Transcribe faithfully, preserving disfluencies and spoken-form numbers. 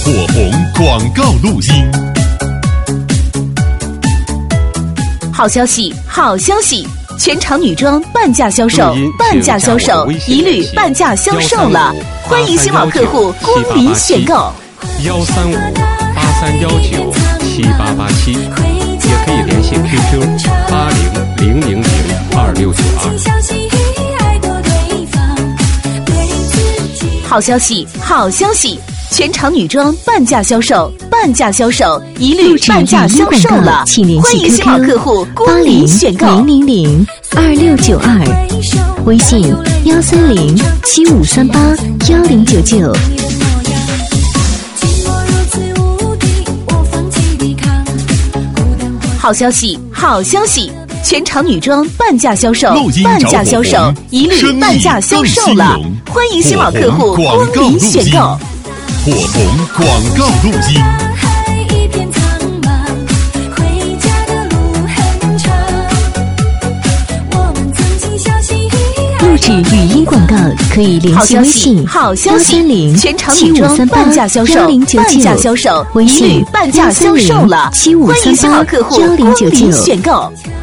火红广告录音。 好消息，好消息！全场女装半价销售，半价销售，一律半价销售了！欢迎新老客户光临选购。 幺三五八三幺九七八八七，也可以联系 Q Q 八零零零零二六九二。 好消息，好消息！全场女装半价销售，半价销售，一律半价销售了！欢迎新老客户光临选购。 零零零二六九二，微信幺三零七五三八幺零九九。 好消息，好消息！全场女装半价销售，半价销售，一律半价销售了！欢迎新老客户光临选购。 火红广告录音。 录制语音广告可以联系微信好消息，全场女装半价销售，半价销售，一律半价销售了！欢迎新老客户光临选购。